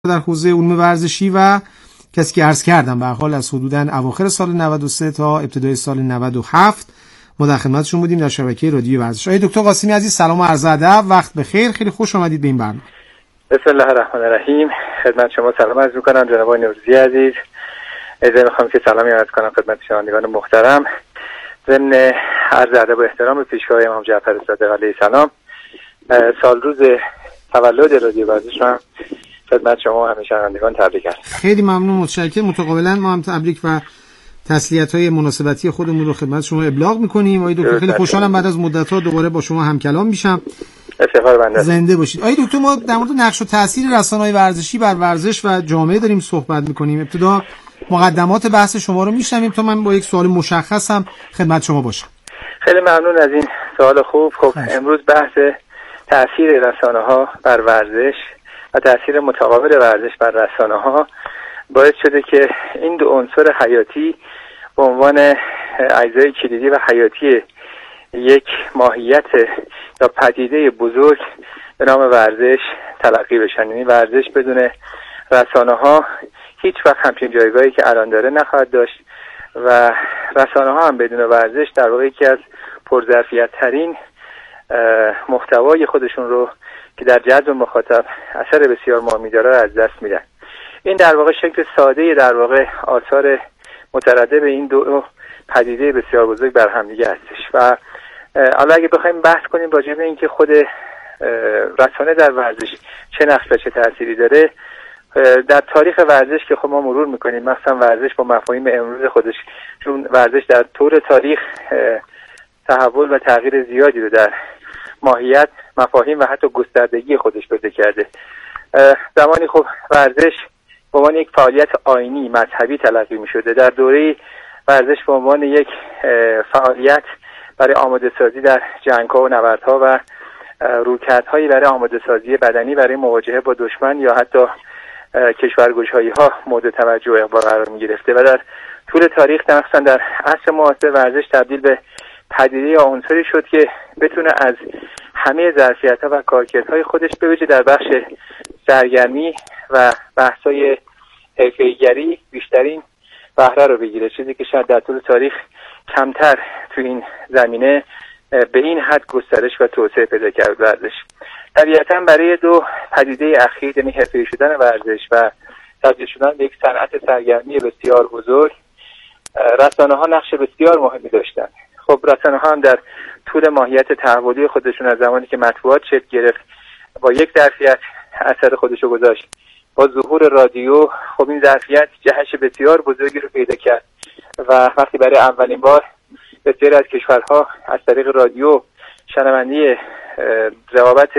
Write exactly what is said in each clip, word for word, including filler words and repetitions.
در حوزه علوم ورزشی و کسی که عرض کردم به حال از حدوداً اواخر سال نود و سه تا ابتدای سال نود و هفت ما در خدمتشون بودیم در شبکه رادیو ورزش. آقای دکتر قاسمی عزیز سلام و عرض ادب، وقت بخیر، خیلی خوش آمدید به این برنامه. بسم الله الرحمن الرحیم. خدمت شما سلام عرض می‌کنم جناب آقای نوروزی عزیز. اجازه می‌خوام که سلامی عرض کنم خدمت شنوندگان محترم. ضمن عرض ادب و احترام به پیشگاه امام جعفر صادق علیه السلام، سال روز تولد رادیو ورزش رو خدمت شما و همه شنوندگان تبریک هست. خیلی ممنون، متشکرم. متقابلا ما هم تبریک و تسلیت‌های مناسبتی خودمون رو خدمت شما ابلاغ می‌کنیم. آقای دکتر خیلی خوشحالم بعد از مدت‌ها دوباره با شما همکلام میشم. افتخار بنده. زنده باشید. آقای دکتر ما در مورد نقش و تاثیر رسانه‌های ورزشی بر ورزش و جامعه داریم صحبت می‌کنیم. ابتدا مقدمات بحث شما رو میشنویم تا من با یک سوال مشخصم خدمت شما باشم. خیلی ممنون از این سوال خوب. خب خیلی. امروز بحث تاثیر رسانه‌ها بر ورزش و تاثیر متقابل ورزش بر رسانه‌ها باعث شده که این دو عنصر حیاتی به عنوان اجزای کلیدی و حیاتی یک ماهیت یا پدیده بزرگ به نام ورزش تلقی بشن. یعنی ورزش بدون رسانه‌ها هیچ وقت همچین جایگاهی که الان داره نخواهد داشت و رسانه‌ها هم بدون ورزش در واقع یکی از پرظرفیت‌ترین محتوای خودشون رو که در جذب مخاطب اثر بسیار مهمی داره از دست میدن. این در واقع شکل ساده در واقع آثار مترادف این دو پدیده بسیار بزرگ بر هم دیگه هستش. و حالا اگه بخوایم بحث کنیم راجع به اینکه خود رسانه در ورزش چه نقش و چه تأثیری داره، در تاریخ ورزش که خب ما مرور میکنیم، مثلا ورزش با مفاهیم امروز خودش، چون ورزش در طول تاریخ تحول و تغییر زیادی رو در ماهیت، مفاهیم و حتی گستردگی خودش پیدا کرده. زمانی خب ورزش به عنوان یک فعالیت آیینی مذهبی تلقی می‌شده. در دوره ورزش به عنوان یک فعالیت برای آماده سازی در جنگ‌ها و نبردها و رویکردهایی برای آماده سازی بدنی برای مواجهه با دشمن یا حتی کشورگشایی‌ها مورد توجه و اقبال قرار می‌گرفته و در طول تاریخ مثلا در عصر معاصر ورزش تبدیل به پدیده یا عنصری شد که بتونه از همه ظرفیت‌ها و کارکردهای خودش به ویژه در بخش سرگرمی و بحث‌های حرفه‌ای‌گری بیشترین بهره رو بگیره، چیزی که شاید در طول تاریخ کمتر تو این زمینه به این حد گسترش و توسعه پیدا کرد ورزش. طبیعتاً برای دو پدیده اخیر، یعنی حرفه‌ای شدن ورزش و تبدیل شدن به یک صنعت سرگرمی بسیار بزرگ، رسانه‌ها نقش بسیار مهمی داشتن. خب رسانه‌ها هم در طول ماهیت تحولی خودشون از زمانی که مطبوعات شکل گرفت با یک ظرفیت اثر خودشو گذاشت. با ظهور رادیو خب این ظرفیت جهش بسیار بزرگی رو پیدا کرد و وقتی برای اولین بار بسیاری از کشورها از طریق رادیو شنوندی روابط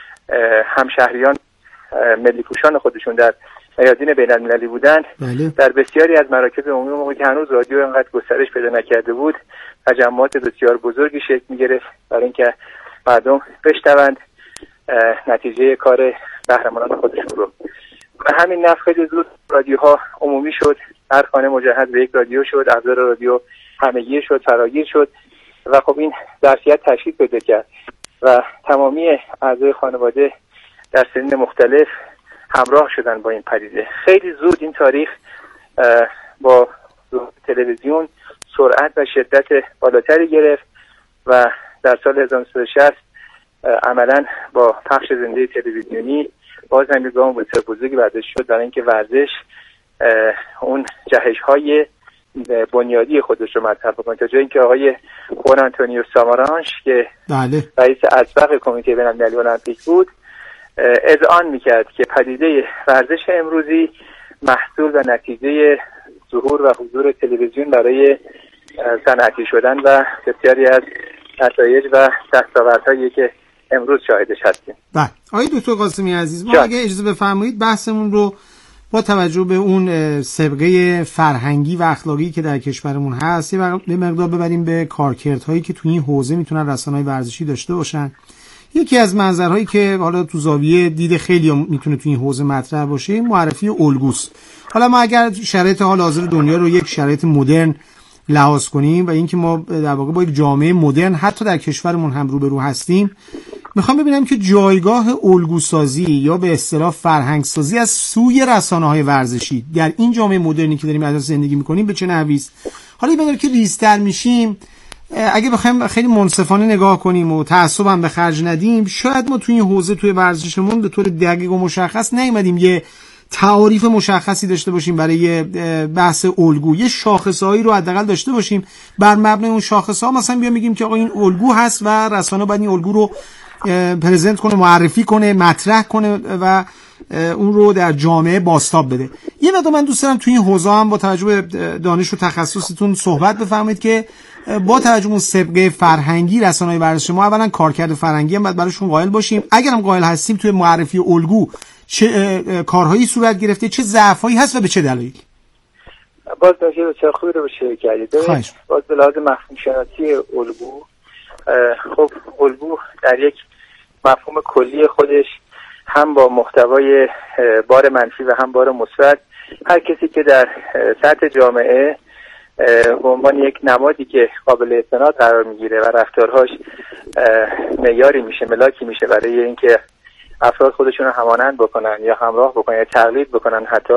همشهریان ملی پوشان خودشون در میادین بین المللی بودند، بله. در بسیاری از مراکز عمومی موقعی که هنوز رادیو انقدر گسترش پیدا نکرده بود تجمعات بسیار بزرگی شکل می‌گرفت برای اینکه مردم بشنوند نتیجه کار قهرمانان خودشون رو. و همین نفع خیلی زود رادیوها عمومی شد، هر خانه مجهز به یک رادیو شد، ابزار رادیو همگیر شد، فراگیر شد و خب این ظرفیت تشکیل پیدا کرد و تمامی اعضای خانواده در سنین مختلف همراه شدن با این پدیده. خیلی زود این تاریخ با تلویزیون سرعت و شدت بالاتری گرفت و در سال هزار و نهصد و شصت عملاً با پخش زنده تلویزیونی باز هم یک گام بسیار بزرگی برداشت شد برای اینکه ورزش اون جهش‌های بنیادی خودش رو مطرح بکنه، تا جایی که آقای خوان آنتونیو سامارانش که بله. رئیس اسبق کمیته بین‌المللی المپیک بود اذعان میکرد که پدیده ورزش امروزی محصول و نتیجه ظهور و حضور تلویزیون برای صنعتی شدن و بسیاری از نتایج و دستاوردهایی که امروز شاهدش هستیم. بله. آقای دکتر قاسمی عزیز، ما اگه اجازه بفرمایید بحثمون رو با توجه به اون سابقه فرهنگی و اخلاقی که در کشورمون هست یه مقدار ببریم به کارکردهایی که تو این حوزه میتونن رسانه‌های ورزشی داشته باشن. یکی از منظرهایی که حالا تو زاویه دید خیلی میتونه تو این حوزه مطرح باشه معرفی الگوست. حالا ما اگر شرایط حال حاضر دنیا رو یک شرایط مدرن لحاظ کنیم و اینکه ما در واقع با یک جامعه مدرن حتی در کشورمون هم روبرو هستیم، میخوام ببینم که جایگاه الگوسازی یا به اصطلاح فرهنگ سازی از سوی رسانه‌های ورزشی در این جامعه مدرنی که داریم ازش زندگی میکنیم به چه نحوی است. حالا این که ریزتر میشیم، اگه بخوایم خیلی منصفانه نگاه کنیم و تعصب هم به خرج ندیم، شاید ما توی این حوزه توی ورزشمون به طور دقیق و مشخص نیومدیم یه تعاریف مشخصی داشته باشیم برای بحث الگو، یه شاخصهایی رو حداقل داشته باشیم، بر مبنای اون شاخصها مثلا بیام بگیم که آقا این الگو هست و رسانه باید این الگو رو پرزنت کنه، معرفی کنه، مطرح کنه و اون رو در جامعه بازتاب بده. یه مقدار من دوست دارم توی این حوزه هم با توجه به دانش و تخصصتون صحبت بفرمایید که با توجه به اون سابقه فرهنگی رسانه‌های ورزشی ما اولا کارکرد فرهنگی هم باید براشون قائل باشیم، اگرم قائل هستیم توی معرفی الگو چه کارهایی صورت گرفته، چه ضعفایی هست و به چه دلایلی. باز نکته بسیار خوبی رو بشه کردید. باز به لحاظ مفهوم شناسی الگو، خب الگو در یک مفهوم کلی خودش هم با محتوای بار منفی و هم بار مثبت، هر کسی که در سطح جامعه به عنوان یک نمادی که قابل استناد قرار میگیره و رفتارهاش معیاری میشه، ملاکی میشه برای اینکه افراد خودشون رو همانند بکنن یا همراه بکنن یا تقلید بکنن، حتی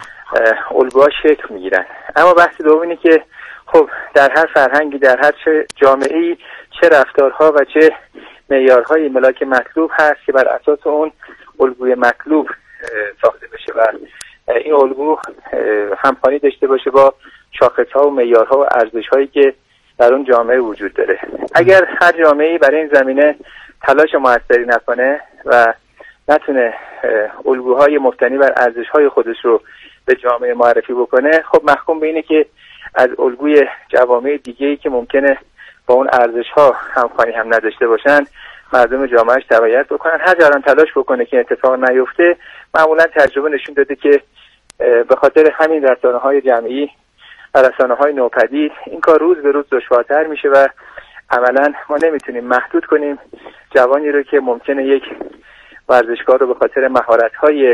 الگوها شکل میگیرن. اما بحث دوم اینه که خب در هر فرهنگی، در هر چه جامعه‌ای، چه رفتارها و چه معیارهای ملاک مطلوب هست که بر اساس اون الگوی مطلوب ساخته بشه و این الگو همخوانی داشته باشه با شاخص‌ها و معیارها و ارزش‌هایی که در اون جامعه وجود داره. اگر هر جامعه‌ای برای این زمینه تلاش موثری نکنه و نتونه الگوهای مبتنی بر ارزش‌های خودش رو به جامعه معرفی بکنه، خب محکوم به اینه که از الگوی جوامع دیگه‌ای که ممکنه با اون ارزش‌ها همخوانی هم نداشته باشن مردم جامعهش تبعیت بکنن. هر جا تلاش بکنه که اتفاق نیفته، معمولا تجربه نشون داده که به خاطر همین رسانه‌های جمعی و رسانه‌های نوپدید این کار روز به روز دشوارتر میشه و عملاً ما نمیتونیم محدود کنیم جوانی رو که ممکنه یک ورزشکار رو به خاطر مهارت‌های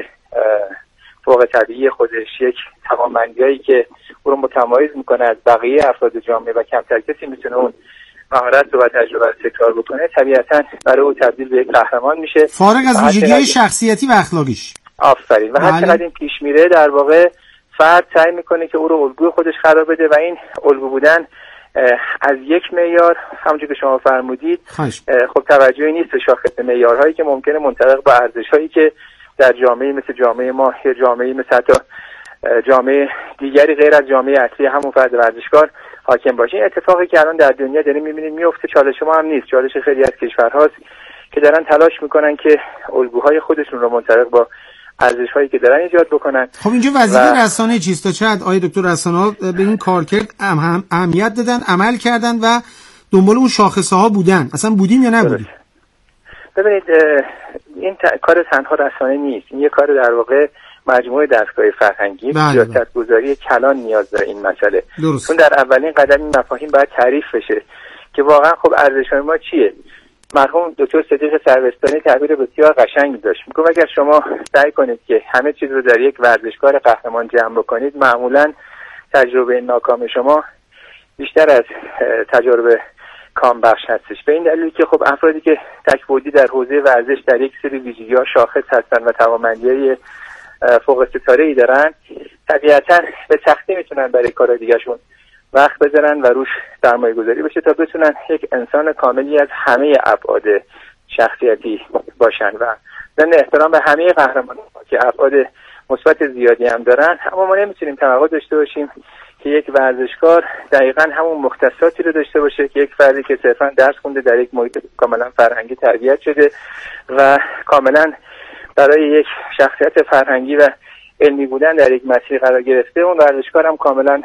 فوق طبیعی خودش، یک توانمندی‌هایی که او رو متمایز میکنه از بقیه افراد جامعه و کمتر کسی میتونه اون مهارت رو و تجربه رو تکرار بکنه، طبیعتاً برای او تبدیل به یک قهرمان میشه، فارغ از ویژگی‌های شخصیتی و اخلاقیش. آفرین. و هر چقدر این پیش میره، در واقع فرد سعی میکنه که او رو الگوی خودش قرار بده و این الگو بودن از یک معیار، همونجوری که شما فرمودید، خب توجهی نیست به شاخص معیارهایی که ممکنه منطبق با ارزش‌هایی که در جامعه مثل جامعه ما یا جامعه مثل حتی جامعه دیگری غیر از جامعه اصلی همون فرد ورزشکار حاکم باشه. این اتفاقی که الان در دنیا داریم می‌بینیم میفته، چالش ما هم نیست، چالش خیلی از کشورهاست که دارن تلاش میکنن که الگوهای خودشون رو منطبق با ارزش‌هایی که دارن ایجاد بکنن. خب اینجا وظیفه و... رسانه چیست؟ تا چقدر آقای دکتر رسانه‌ها به این کارکرد هم اهمیت دادن، عمل کردن و دنبال اون شاخصه‌ها بودن؟ اصلا بودیم یا نبودیم؟ ببینید این ت... کار تنها رسانه نیست، این یه کار در واقع مجموعه دستگاه فرهنگی سیاست‌گذاری کلان نیاز داره این مسئله. چون در اولین قدم این مفاهیم باید تعریف بشه که واقعا خب ارزش‌های ما چیه. مرحوم دکتر صدیق سروستانی تعبیر بسیار قشنگی داشت، میگه اگر شما سعی کنید که همه چیز رو در یک ورزشکار قهرمان جمع بکنید، معمولاً تجربه ناکام شما بیشتر از تجربه کام بخش هستش. به این دلیل که خب افرادی که تک‌بعدی در حوزه ورزش در یک سری ویژگی‌ها شاخص هستن و توانمندی‌های فوق ستاره‌ای دارن، طبیعتاً به سختی میتونن برای کار دیگه‌شون وقت بذارن و روش سرمایه گذاری بشه تا بتونن یک انسان کاملی از همه ابعاد شخصیتی باشن و ضمن احترام به همه قهرمانان که ابعاد مثبت زیادی هم دارن. اما ما نمیتونیم توقع داشته باشیم که یک ورزشکار دقیقاً همون مختصاتی رو داشته باشه که یک فردی که صرفاً درس خونده در یک محیط کاملا فرهنگی تربیت شده و کاملا برای یک شخصیت فرهنگی و علمی بودن در یک مسیر قرار گرفته، اون ورزشکار هم کاملا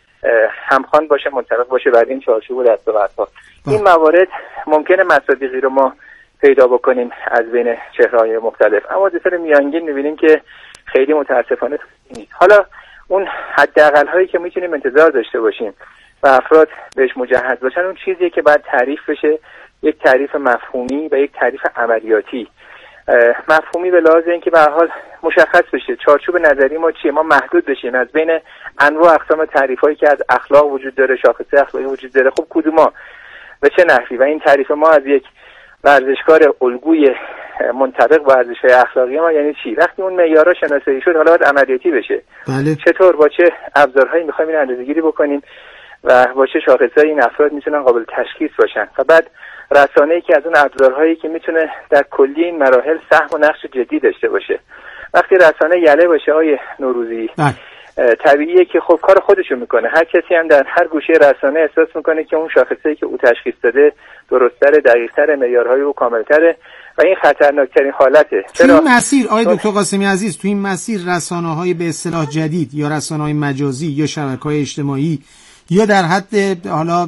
همخوان باشه، منطبق باشه بر این چارچوب و دستاوردها. این موارد ممکنه مصادیقی رو ما پیدا بکنیم از بین چهره‌های مختلف، اما در طور میانگین می‌بینیم که خیلی متاسفانه نیست. حالا اون حداقل هایی که میتونیم انتظار داشته باشیم و افراد بهش مجهز باشن، اون چیزیه که باید تعریف بشه، یک تعریف مفهومی و یک تعریف عملیاتی. مفهومی به لحاظ اینکه به هر حال مشخص بشه چارچوب نظری ما چیه، ما محدود بشیم از بین انواع اقسام تعریفایی که از اخلاق وجود داره، شاخصه اخلاقی وجود داره، خب کدوما به چه نحوی، و این تعریف ما از یک ورزشکار الگوی منطبق با ارزش‌های اخلاقی ما یعنی چی؟ وقتی اون معیارها شناسایی شد حالا باید عملیاتی بشه. بله. چطور با چه ابزارهایی می‌خوایم این اندازه‌گیری بکنیم و با چه شاخصهایی این افراد میتونن قابل تشخیص باشن و بعد رسانه‌ای که از اون ابزارهایی که میتونه در کلی این مراحل سهم و نقش جدی داشته باشه. وقتی رسانه یله باشه آقای نوروزی طبیعیه که خب کار خودشو میکنه. هر کسی هم در هر گوشه رسانه احساس میکنه که اون شاخصه‌ای که او تشخیص داده درست‌تره، دقیق‌تره، معیارهای او کامل‌تره و این خطرناکترین حالته. تو این مسیر آقای دکتر قاسمی عزیز، تو این مسیر رسانه‌های به اصطلاح جدید یا رسانه‌های مجازی یا شبکه‌های اجتماعی یا در حد حالا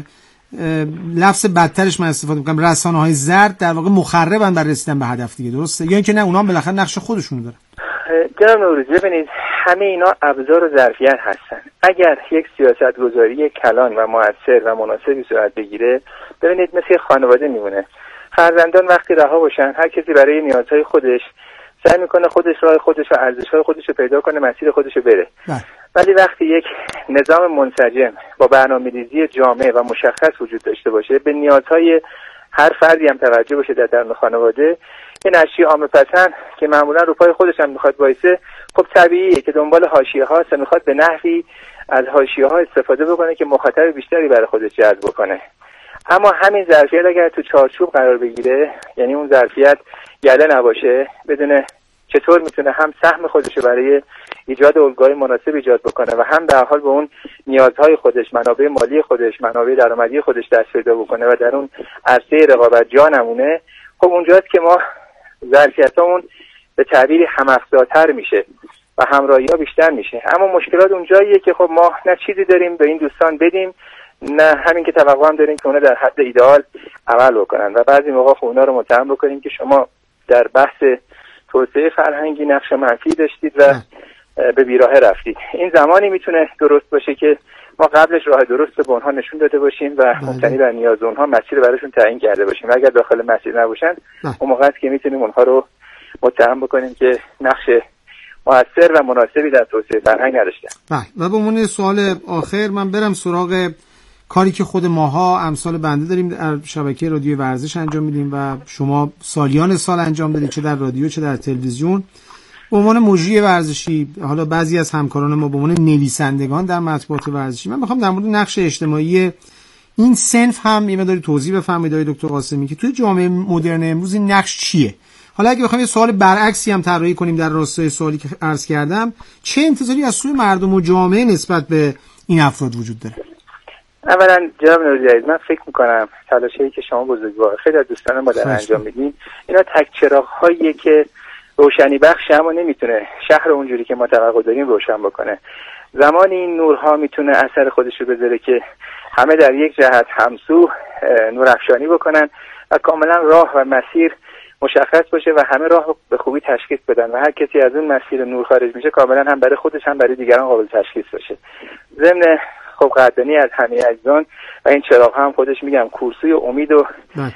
لفظ بدترش من استفاده می‌کنم رسانه‌های زرد در واقع مخربن برای رسیدن به هدف دیگه، درسته؟ یا اینکه نه اونها هم بالاخره نقش خودشونو دارن؟ جناب نوروزی ببینید همه اینا ابزار و ظرفیت هستن. اگر یک سیاستگذاری کلان و مؤثر و مناسبی صورت بگیره ببینید مثل خانواده میمونه. فرزندان وقتی رها باشن هر کسی برای نیازهای خودش سعی میکنه خودش راه خودش و ارزش‌های خودش رو پیدا کنه، مسیر خودش رو بره. ولی وقتی یک نظام منسجم با برنامه‌ریزی جامع و مشخص وجود داشته باشه، به نیازهای هر فردی هم توجه باشه در درون خانواده، این نشی عامه‌پسند که معمولا رو پای خودش هم میخواد وایسه، خب طبیعیه که دنبال حاشیه هاست و میخواد به نحوی از حاشیه ها استفاده بکنه که مخاطب بیشتری برای خودش جذب بکنه. اما همین ظرفیت اگر تو چارچوب قرار بگیره، یعنی اون ظرفیت یله نباشه، بدونه چطور میتونه هم سهم خودش برای ایجاد الگوهای مناسب ایجاد بکنه و هم به هر حال به اون نیازهای خودش، منابع مالی خودش، منابع درآمدی خودش دست پیدا بکنه و در اون عرصه رقابت جا نمونه، خب اونجاست که ما ظرفیتامون به تعبیری هم‌افزاتر میشه و همراهی‌ها بیشتر میشه. اما مشکلات اونجاییه که خب ما نه چیزی داریم به این دوستان بدیم، نه همین که توقع هم داریم که اونا در حد ایدئال عمل بکنن و بعضی موقع خب اونا رو متهم بکنیم که شما در بحث توسعه فرهنگی نقش منفی داشتید و به بیراهه رفتید. این زمانی میتونه درست باشه که ما قبلش راه درست به اونها نشون داده باشیم و مبتنی بر نیاز اونها مسیر براشون تعیین کرده باشیم. اگر داخل مسیر نباشن اون موقع است که میتونیم اونها رو متهم بکنیم که نقش مؤثر و مناسبی در توسعه فرهنگ نداشتن. بله. و به عنوان سوال آخر من برم سراغ کاری که خود ماها امثال بنده داریم در شبکه رادیو ورزش انجام میدیم و شما سالیان سال انجام دادید، چه در رادیو چه در تلویزیون، به عنوان مجری ورزشی. حالا بعضی از همکاران ما به عنوان نویسندگان در مطبوعات ورزشی. من میخوام در مورد نقش اجتماعی این صنف هم یه مقداری توضیح بفرمایید آقای دکتر قاسمی که توی جامعه مدرن امروز این نقش چیه؟ حالا اگه بخوایم یه سوال برعکسی هم طراحی کنیم در راستای سوالی که عرض کردم، چه انتظاری از سوی مردم و جامعه نسبت به این افراد وجود داره؟ اولا جناب نوروزی عزیز، من فکر میکنم تلاشی که شما بزرگوار خیلی از دوستان ما در انجام میدین اینا تک چراغ‌هاییه که روشنی بخش اما نمیتونه شهر اونجوری که ما توقع داریم روشن بکنه. زمانی این نورها میتونه اثر خودش رو بذاره که همه در یک جهت همسو نورافشانی بکنن و کاملا راه و مسیر مشخص باشه و همه راه رو به خوبی تشخیص بدن و هر کسی از اون مسیر نور خارج میشه کاملا هم برای خودش هم برای دیگران قابل تشخیص باشه. ضمن خب قدردانی از همه اجزان و این چراغ هم خودش میگم کورسوی امید و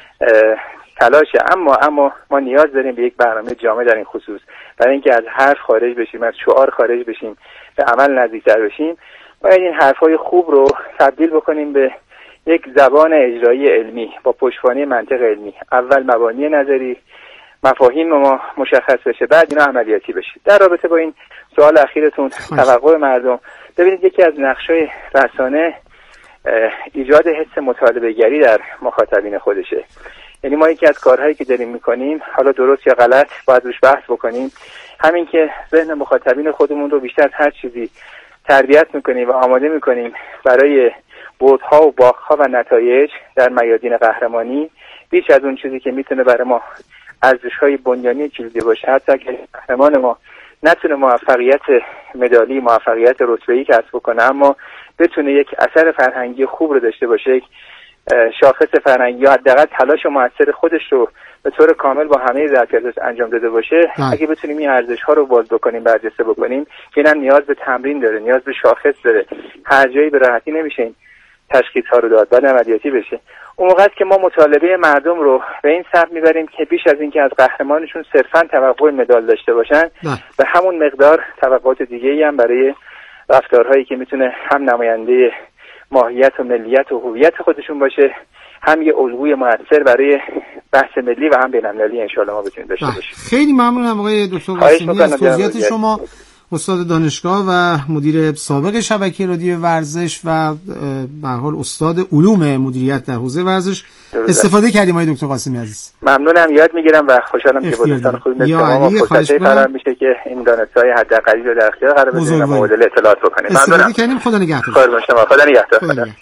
تلاشه. اما اما ما نیاز داریم به یک برنامه جامع در این خصوص برای اینکه از حرف خارج بشیم، از شعار خارج بشیم، به عمل نزدیکتر بشیم. باید این حرفای خوب رو تبدیل بکنیم به یک زبان اجرایی علمی با پشتوانه منطق علمی. اول مبانی نظری، مفاهیم ما مشخص بشه، بعد اینا عملیاتی بشه. در رابطه با این سوال اخیرتون توقع مردم، ببینید یکی از نقشای رسانه ایجاد حس مطالبه گری در مخاطبین خودشه. یعنی ما یکی از کارهایی که داریم میکنیم، حالا درست یا غلط باید روش بحث بکنیم، همین که ذهن مخاطبین خودمون رو بیشتر از هر چیزی تربیت میکنیم و آماده میکنیم برای بردها و باختها و نتایج در میادین قهرمانی، بیش از اون چیزی که میتونه برای ما ارزش‌های بنیانی کلیدی باشه. حتی که قهرمان ما نتونه موفقیت مدالی، موفقیت رتبه‌ای کسب بکنه، اما بتونه یک اثر فرهنگی خوب رو داشته باشه، یک شاخص فرهنگی یا حداقل تلاش و مؤثر خودش رو به طور کامل با همه ظرفیتاش انجام داده باشه، اگه بتونیم این ارزش‌ها رو باز بکنیم، برجسته بکنیم، که اینم نیاز به تمرین داره، نیاز به شاخص داره، هر جایی به راحتی نمیشه این تشخیص‌ها رو داد، بعد عملیاتی بشه. اون موقع است که ما مطالبه مردم رو به این سمت میبریم که بیش از این که از قهرمانشون صرفاً توقع مدال داشته باشن، به همون مقدار توقعات دیگه‌ای هم برای رفتارهایی که میتونه هم نماینده ماهیت و ملیت و هویت خودشون باشه، هم یه الگوی موثر برای بحث ملی و هم بین‌المللی ان شاءالله ما بتونیم داشته باشیم. خیلی ممنونم آقای دکتر قاسمی از توضیحات شما، استاد دانشگاه و مدیر سابق شبکه رادیو ورزش و به هر حال استاد علوم مدیریت در حوزه ورزش. استفاده کردیم آقای دکتر قاسمی عزیز. ممنونم، یاد میگیرم و خوشحالم که با دوستان خوب مثل شما فرصتی فراهم میشه که این دانش‌های حداقلی رو در اختیار قرار بدیم و مبادله اطلاعات بکنیم. ممنونم. استفاده کردیم. خدا نگهدار. خدا شما. خدا نگهدار. خدا نگهدار.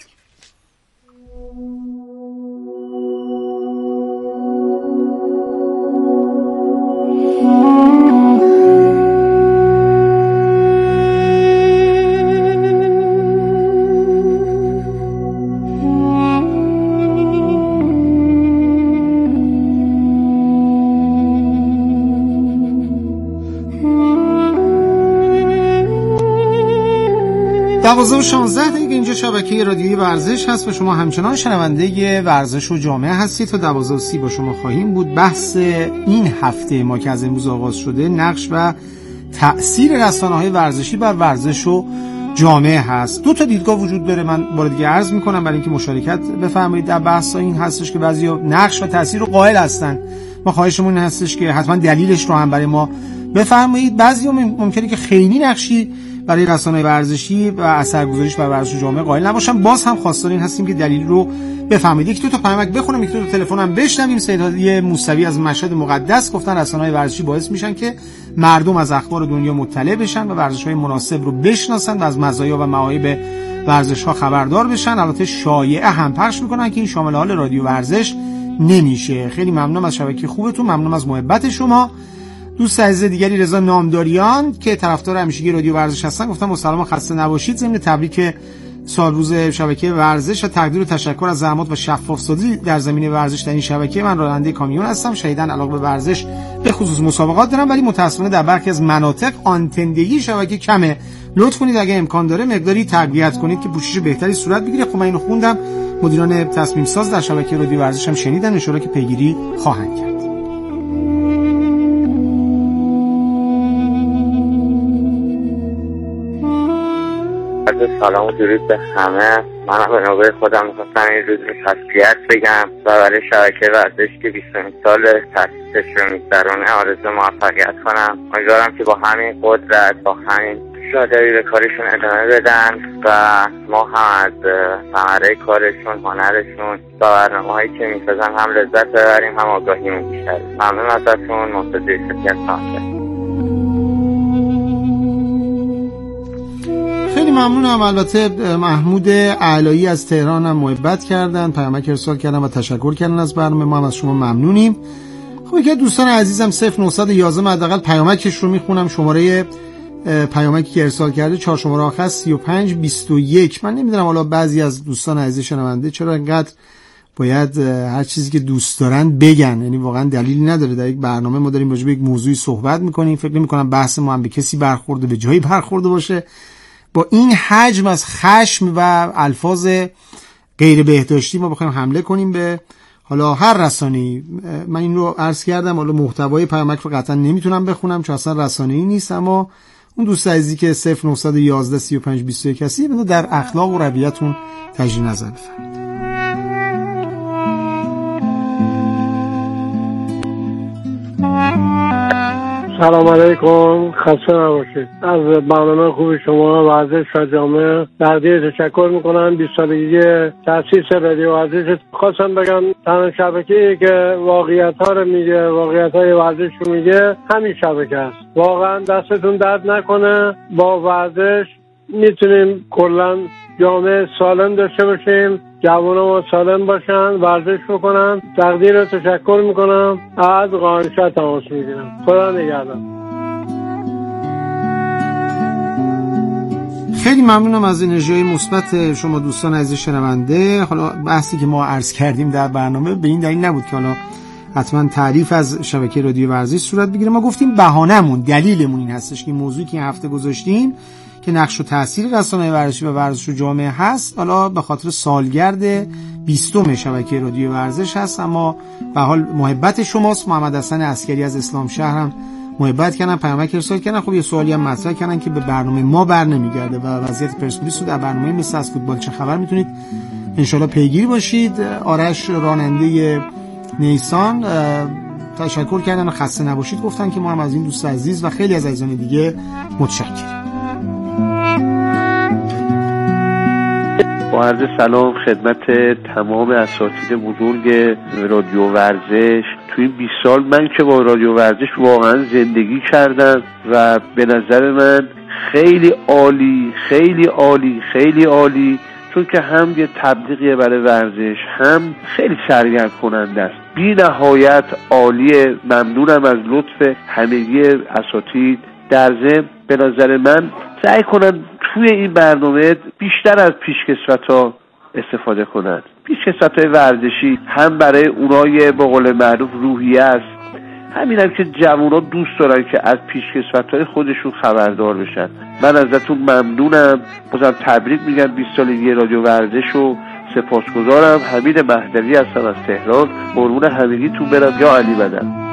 دوازده و شانزده دقیقه اینجا شبکه رادیویی ورزش هست و شما همچنان شنونده ورزش و جامعه هستید. تا دوازده و سی با شما خواهیم بود. بحث این هفته ما که از امروز آغاز شده نقش و تأثیر رسانه‌های ورزشی بر ورزش و جامعه هست. دو تا دیدگاه وجود داره، من بار دیگه عرض میکنم برای اینکه مشارکت بفرمایید در بحث. این هستش که بعضیا نقش و تأثیر رو قائل هستن، ما خواهشمون این هستش که حتما دلیلش رو هم برای ما بفرمایید. بعضیا ممکنه که خیلی نقشی برای رسانه‌های ورزشی و اثرگذاریش بر ورزش و جامعه قائل نباشم، باز هم خواستار این هستیم که دلیل رو بفهمید. یک دو تا پیامک بخونم، یک دو تا تلفن هم بشنویم. سیدعلی موسوی از مشهد مقدس گفتن رسانه‌های ورزشی باعث میشن که مردم از اخبار دنیا مطلع بشن و ورزش‌های مناسب رو بشناسن و از مزایا و معایب ورزش‌ها خبردار بشن. البته شایعه هم پخش میکنن که این شامل حال رادیو ورزش نمیشه. خیلی ممنونم از شبکه خوبتون، ممنونم از محبت شما. دوست عزیز دیگری رضا نامداریان که طرفدار همیشگی رادیو ورزش هستن گفتم با سلام خسته نباشید. ضمن تبریک سال روز شبکه ورزش و تقدیر و تشکر از زحمات و شفاف سازی در زمینه ورزش در این شبکه. من راننده کامیون هستم، شدیداً علاقه به ورزش به خصوص مسابقات دارم، ولی متأسفانه در برخی از مناطق آنتندگی شبکه کمه. لطف کنید اگه امکان داره مقداری تقویت کنید که پوشش بهتری صورت بگیره. خب من اینو خوندم، مدیران تصمیم ساز در شبکه رادیو ورزش هم شنیدن، ان شاءالله که پیگیری خواهند کرد. سلام و درود به همه. من به نوبه خودم میخواستم این روز تسلیت بگم و برای شبکه ورزش که بیستمین سال تأسیسش رو میگذرونه آرزو موفقیت کنم. امیدوارم که با همین قدرت، با همین شادی به کارشون ادامه بدن و ما هم از ثمره کارشون، هنرشون و برنامه‌هایی که میسازن هم لذت ببریم، هم آگاهیمون بیشتره. ممنون ازتون. منتظر شکر هستم. خیلی ممنونم. البته محمود علایی از تهران هم محبت کردن، پیامک ارسال کردن و تشکر کردن از برنامه ما، هم از شما ممنونیم. خب یکی دوستان عزیزم صفر نه یک یک حداقل پیامکش رو میخونم. شماره پیامکی که ارسال کرده چهار شماره آخر سی و پنج بیست و یک. من نمیدونم حالا بعضی از دوستان عزیز شنونده چرا اینقدر باید هر چیزی که دوست دارن بگن، یعنی واقعا دلیلی نداره. در یک برنامه ما داریم راجع به یک موضوعی صحبت میکنیم، فکر نمی‌کنم بحث ما هم به کسی برخورده، به جایی برخورده باشه. با این حجم از خشم و الفاظ غیر بهداشتی ما بخوایم حمله کنیم به حالا هر رسانه‌ای. من این رو عرض کردم، حالا محتوای پیامک رو قطعا نمیتونم بخونم چون اصلا رسانه‌ای نیست، اما اون دوست عزیزی که صفر نه یک یک سی و پنج بیست و یک هستی بذار در اخلاق و رویتون تجدید نظر بفرمایید. سلام علیکم، خسته نباشید. از برنامه خوب شما ورزش و جامعه بردیه تشکر میکنم. بیست سالگی تأسیس رادیو ورزش. خواستم بگم تنها شبکه‌ای که واقعیت ها رو میگه، واقعیت های ورزش رو میگه همین شبکه است. واقعا دستتون درد نکنه. با ورزش میتونیم کلا جامعه سالم داشته باشیم، جوانان ما سالم باشن، ورزش بکنن. تقدیر رو تشکر میکنم. از قانشا تماس میگیرم. خدا نگهدار. خیلی ممنونم از انرژی مثبت شما دوستان عزیز شنونده. حالا بحثی که ما عرض کردیم در برنامه به این دلیل نبود که حالا حتما تعریف از شبکه رادیو ورزش صورت بگیره. ما گفتیم بهانه‌مون، دلیلمون این هستش که موضوعی که این هفته گذاشتیم که نقش و تأثیر رسانه‌های ورزشی و ورزش و جامعه هست، حالا به خاطر سالگرد بیستم شبکه رادیو ورزش هست، اما به حال محبت شماست. محمد حسن عسکری از اسلام شهر هم محبت کردن، پیامک ارسال کردن. خب یه سوالی هم مطرح کردن که به برنامه ما بر نمیگرده و وضعیت پرسپولیس رو در برنامه مثل از فوتبال چه خبر میتونید انشالله پیگیر باشید. آرش راننده نیسان تشکر کردن و خسته نباشید گفتن که ما هم از این دوست عزیز و خیلی از عزیزان دیگه متشکریم. با عرض سلام خدمت تمام اساتید بزرگ رادیو ورزش. توی بیست سال من که با رادیو ورزش واقعا زندگی کردم و به نظر من خیلی عالی خیلی عالی خیلی عالی، چون که هم یه تبلیغیه برای ورزش، هم خیلی سرگرم کننده است. بی نهایت عالیه. ممنونم از لطف همگی اساتید. در ضمن به نظر من سعی کنن توی این برنامه بیشتر از پیشکسوت‌ها استفاده کنن. پیشکسوت‌های ورزشی هم برای اونای به قول معروف روحیه است، همین هم که جوونا دوست دارن که از پیشکسوت‌های خودشون خبردار بشن. من ازتون ممنونم. بازم تبریک میگم بیست سالگی رادیو ورزش و سپاسگزارم. حمید مهدوی هستم از تهران. قربون همگیتون برم. یا علی بدم.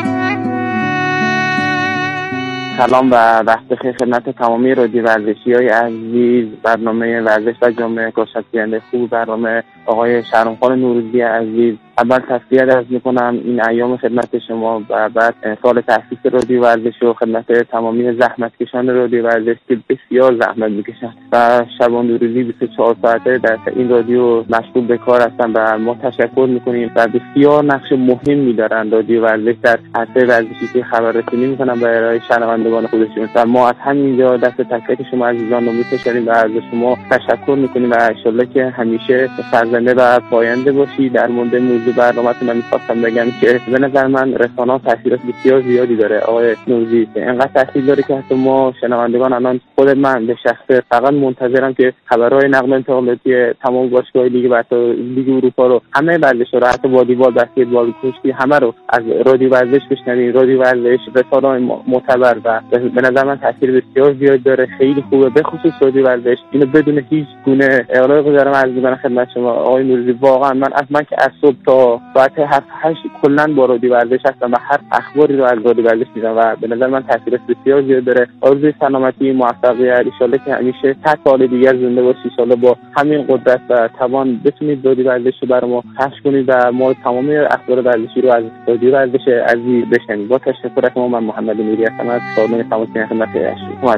سلام و وقت بخیر خدمت تمامی رادیو ورزشی های عزیز. برنامه ورزش و جامعه گوشتگیرنده خوب برنامه آقای شهرامخان نوروزی عزیز. اول تسلیت عرض میکنم این ایام خدمت شما و بعد سال تأسیس رادیو ورزش و خدمت تمامی زحمتکشان رادیو ورزش که بسیار زحمت میکشن و شبان روزی بیست و چهار ساعته در این رادیو مشغول به کار هستن و ما تشکر میکنیم و بسیار نقش مهمی دارن رادیو ورزش در عرصه ورزشی که خبررسانی میکنن برای شنوندگان خودشون و ما از همینجا دست تک تک شما عزیزان رو می‌کشیم و از شما تشکر میکنیم و ان شاءالله که همیشه سرزنده و پاینده باشی. در مورد موضوع برنامه‌تون من می‌خواستم بگم که به نظر من رسانه‌ها تاثیرات بسیار زیادی داره آقای نوروزی. اینقدر تاثیر داره که حتی ما شنوندگان الان خود من به شخصه فقط منتظرم که خبرهای نقل و انتقالاتی تمام باشگاه‌های لیگ برتر لیگ اروپا رو، همه ورزش‌ها رو، حتی والیبال، بسکتبال، کشتی، همه رو از رادیو ورزش بشنوید. رادیو ورزش رسانه‌های معتبر و به نظر من تاثیر بسیار زیاد داره. خیلی خوبه. به خصوص رادیو ورزش اینو بدون هیچ گونه اغراقی گذارم عرض می‌کنم خدمت شما آقای نوروزی. واقعا من از من که از صبح تا ساعت هفت هشت کلا با رادیو ورزش هستم و هر اخباری رو از رادیو ورزش می‌دونم و به نظر من تاثیر بسیار زیاد داره. آرزوی سلامتی، موفقیت، ان شاءالله که همیشه تا سال دیگر زنده باشی. ان شاءالله با همین قدرت و توان بتونید رادیو ورزش رو برای ما پخش کنید و ما تمام اخبار ورزشی رو از رادیو ورزش عزیز بشنوید. با تشکر از شما. من محمد نوری هستم از سازمان تماسی خدمت شما.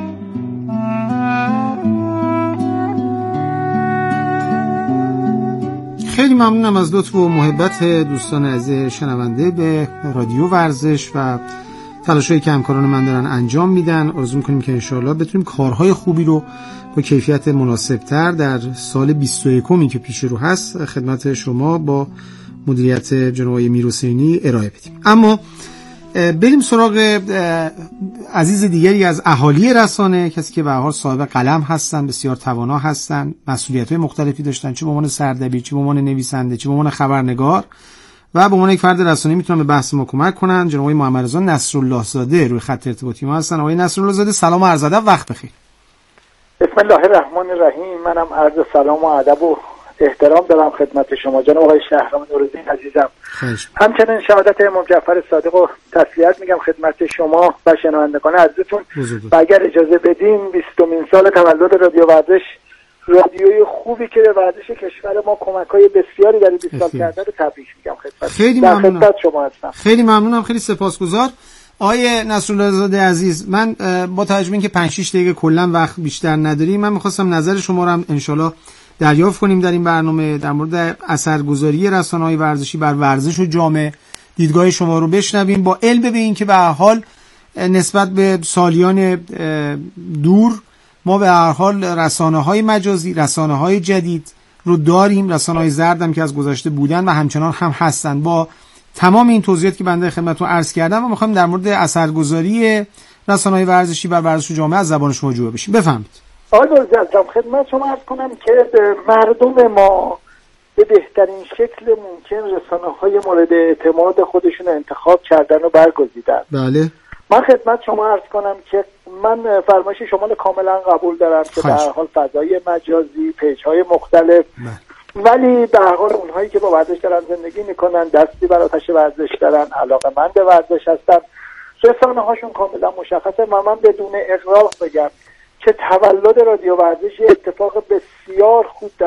خیلی ممنونم از لطف و محبت دوستان عزیز شنونده به رادیو ورزش و تلاشایی که همکاران من دارن انجام میدن. آرزو میکنیم که انشاءالله بتونیم کارهای خوبی رو با کیفیت مناسبتر در سال بیست و یکمی که پیش رو هست خدمت شما با مدیریت جناب آقای میرحسینی ارائه بدیم. اما بریم سراغ عزیز دیگری از اهالی رسانه، کسی که به هر حال صاحب قلم هستن، بسیار توانا هستن، مسئولیت‌های مختلفی داشتن، چه به عنوان سردبیر، چه به عنوان نویسنده، چه به عنوان خبرنگار و به عنوان یک فرد رسانه‌ای میتونن به بحث ما کمک کنن. جناب آقای محمد رضا نصرالله زاده روی خط ارتباطی ما هستن. آقای نصرالله زاده سلام و عرض ادب، وقت بخیر. بسم الله الرحمن الرحیم. منم عرض سلام و ادب و احترام دارم خدمت شما جناب آقای شهرام نوروزی عزیزم. خیش. همچنین شهادت امام جعفر صادق و تسلیت میگم خدمت شما و شنوندگان عزیزتون. و اگر اجازه بدین بیستمین سال تولد رادیو ورزش، رادیوی خوبی که به ورزش کشور ما کمک‌های بسیاری در بیست سال کرده رو تبریک میگم خدمت. خیلی ممنونم. خدمت شما هستم. خیلی ممنونم، خیلی سپاسگزار. آقای نصرالله زاده عزیز، من با توجه به اینکه پنج شش دقیقه کلا وقت بیشتر نداریم، من می‌خواستم نظر شما رو هم انشالله دریافت کنیم در این برنامه در مورد اثرگذاری رسانه‌های ورزشی بر ورزش و جامعه. دیدگاه شما رو بشنویم با علم به این که به هر حال نسبت به سالیان دور ما به هر حال رسانه‌های مجازی، رسانه‌های جدید رو داریم، رسانه‌های زرد هم که از گذشته بودن و همچنان هم هستن. با تمام این توضیحاتی که بنده خدمتتون عرض کردم و می‌خوام در مورد اثرگذاری رسانه‌های ورزشی بر ورزش و جامعه از زبان شما جویا بشیم. بفرمایید. آقای عزیزم خدمت شما عرض کنم که مردم ما به بهترین شکل ممکن رسانه‌های مورد اعتماد خودشون انتخاب کردن و برگزیدن. بله. من خدمت شما عرض کنم که من فرمایش شما رو کاملا قبول دارم که به هر حال فضای مجازی، پیج‌های مختلف، بله. ولی به هر حال اونهایی که با ورزش دارن زندگی میکنن، دستی بر آتش ورزش دارن، علاقه‌مند به ورزش هستن، رسانه‌هاشون کاملا مشخصه. و من بدون اغراق بگم که تولد رادیو ورزش اتفاق بسیار خوب در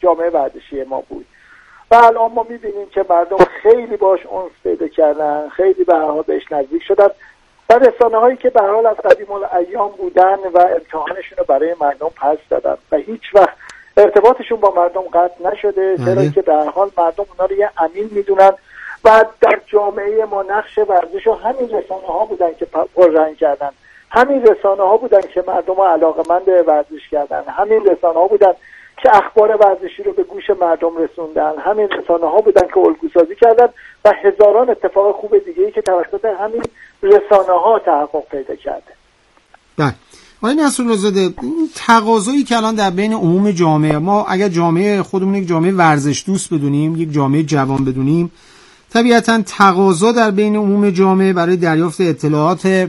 جامعه ورزشی ما بود و الان ما میبینیم که مردم خیلی باش انس پیدا کردن، خیلی به هر حال بهش نزدیک شدن و رسانه هایی که به هر حال از قدیم الایام بودن و امتحانشون رو برای مردم پس دادن و هیچ وقت ارتباطشون با مردم قطع نشده، چرا که به هر حال مردم اونا رو یه امین میدونن و در جامعه ما نقش ورزش و همین رسانه ها بودن که پررنگ کردن، همین رسانه ها بودن که مردم رو علاقه‌مند ورزش کردن، همین رسانه ها بودن که اخبار ورزشی رو به گوش مردم رسوندن، همین رسانه ها بودن که الگوسازی کردن و هزاران اتفاق خوب دیگه‌ای که توسط همین رسانه ها تحقق پیدا کرده. بله. آقای نصرالله‌زاده، این تقاضایی که الان در بین عموم جامعه، ما اگر جامعه خودمون یک جامعه ورزش دوست بدونیم، یک جامعه جوان بدونیم، طبیعتاً تقاضا در بین عموم جامعه برای دریافت اطلاعات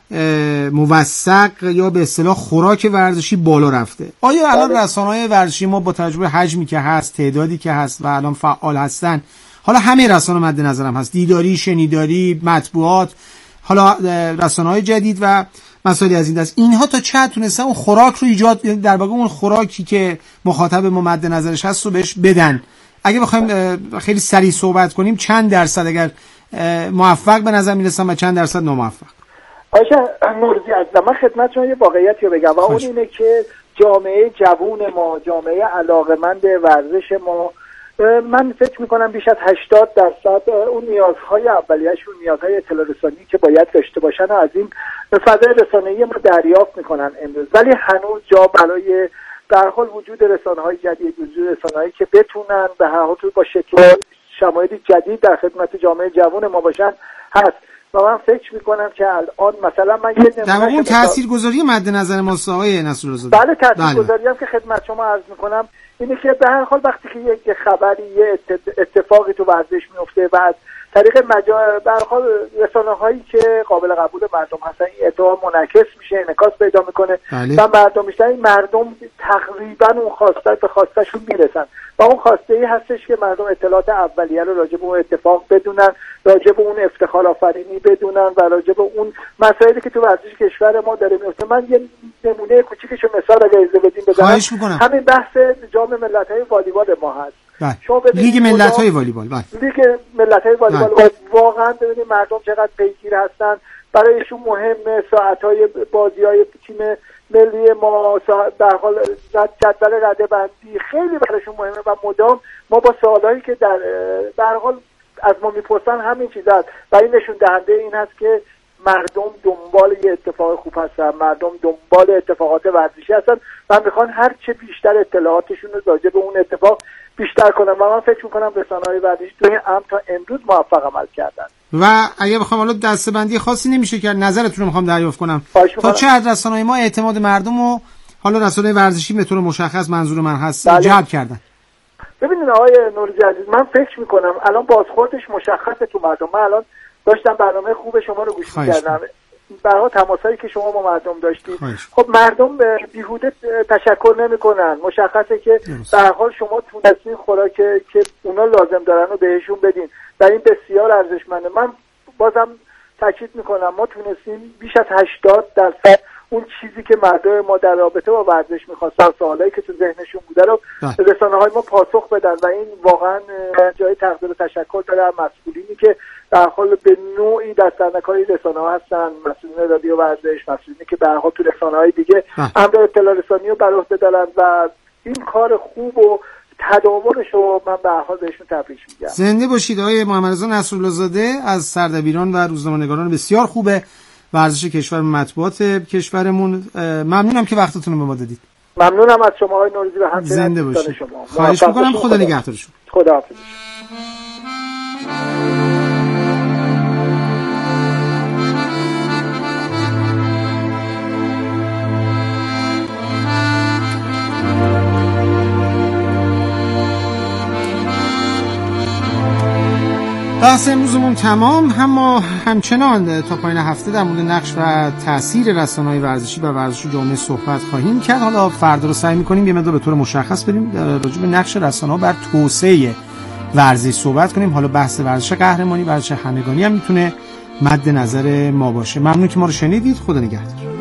موثق یا به اصطلاح خوراک ورزشی بالا رفته. آیا الان رسانه‌های ورزشی ما با توجه به حجمی که هست، تعدادی که هست و الان فعال هستن، حالا همه رسانه مد نظرم هست، دیداری، شنیداری، مطبوعات، حالا رسانه‌های جدید و مسائلی از این دست، اینها تا چه حد تونستن اون خوراک رو ایجاد، در واقع اون خوراکی که مخاطب ما مد نظرش هست رو بهش بدن؟ اگه بخوایم خیلی سریع صحبت کنیم، چند درصد اگر موفق به نظر میرسن و چند درصد ناموفق؟ آقا نورزی عزیزم، من خدمت شما یه واقعیتی رو بگم و اون اینه که جامعه جوون ما، جامعه علاقه‌مند ورزش ما، من فکر میکنم بیش از هشتاد درصد اون نیازهای اولیه‌شون، نیازهای اطلاع رسانی که باید داشته باشن و از این فضای رسانه‌ای ما دریافت میکنن امروز، ولی هنوز جا برای در حال وجود رسانه‌های جدید، وجود رسانه‌هایی که بتونن به هر حال با شکل شمایل جدید در خدمت جامعه جوان ما باشن هست و من فکر میکنم که الان مثلا من یه در واقع تاثیرگذاری مد نظر ما آقای نصرالله‌زاده. بله، تاثیرگذاری هم که خدمت شما عرض میکنم اینه که به هر حال وقتی که یک خبری، یه اتفاقی تو ورزش میفته و از طریق مجال به هر حال رسانه‌هایی که قابل قبول مردم هستن این اتفاق منعکس میشه، انعکاس پیدا میکنه و مردم میشن، مردم تقریبا اون خواسته به خواستهشون میرسن و اون خواسته ای هستش که مردم اطلاعات اولیه رو راجع به اون اتفاق بدونن، راجع به اون افتخار آفرینی بدونن و راجع به اون مسائلی که تو ورزش کشور ما داره میفته. من یه نمونه کوچیکش مثال اگه اجازه بدین بزنم، همین بحث جام ملت‌های والیبال ما هست. لیگ ملت‌های والیبال، بله. لیگ ملت‌های والیبال واقعا ببینید مردم چقدر پیگیر هستن، برایشون مهمه ساعت‌های بازی‌های تیم ملی ما، در حال جدول رده‌بندی خیلی برایشون مهمه و مدام ما با سوالایی که در در حال از ما میپرسن همین چیزا و این نشون دهنده این هست که مردم دنبال یه اتفاق خوب هستن، مردم دنبال اتفاقات ورزشی هستن و میخوان هر چه بیشتر اطلاعاتشون رو راجع به اون اتفاق بیشتر کنن و من فکر میکنم رسانه‌های ورزشی توی این امر تا امروز موفق عمل کردن. و اگه بخوام حالا دسته‌بندی خاصی نمیشه کرد، نظرتون رو میخوام دریافت کنم تا چه حد رسانه‌های ما اعتماد مردم و حالا رسانه‌های ورزشی به طور مشخص منظور من هست بله. جلب کردن؟ ببینید آقای نوروزی عزیز، من فکر میکنم الان بازخوردش مشخصه تو مردم. من الان داشتم برنامه خوب شما رو گوش می‌کردم، برای تماسایی که شما با مردم داشتید. خب مردم بیهوده تشکر نمی‌کنن، مشخصه که به هر حال شما تونستین خوراک که اونا لازم دارن رو بهشون بدین و این بسیار ارزشمنده. من بازم تاکید می‌کنم ما تونستیم بیش از هشتاد درصد اون چیزی که مردم ما در رابطه با ورزش می‌خواستن، سوالایی که تو ذهنشون بوده رو رسانه‌های ما پاسخ بدن و این واقعا جای تقدیر و تشکر داره از مسئولینی که در حال به نوعی دست‌اندرکار رسانه‌ها هستن، مسئولین رادیو ورزش، مسئولینی که به هر حال تو رسانه‌های دیگه امر اطلاع رسانی رو بر عهده دارن و این کار خوب و تداومش رو من به هر حال بهشون تبریک میگم. زنده باشید آقای محمدرضا نصرالله‌زاده از سردبیران و روزنامه‌نگاران بسیار خوبه ورزش کشور، مطبوعات کشورمون. ممنونم که وقتتون رو به ما دادید. ممنونم از شما آقای نوروزی و همچنین زنده باشید. خواهش می‌کنم. خدا نگهدارتون. خداحافظ. بحث امروزمون تمام، اما همچنان تا پایان هفته در مورد نقش و تأثیر رسانه‌های ورزشی و ورزش جامعه صحبت خواهیم کرد. حالا فردا رو سعی می‌کنیم یه مقدار به طور مشخص بریم راجع به نقش رسانه‌ها بر توسعه ورزش صحبت کنیم. حالا بحث ورزش قهرمانی، ورزش همگانی هم میتونه مد نظر ما باشه. ممنون که ما رو شنیدید. خدا نگهدار.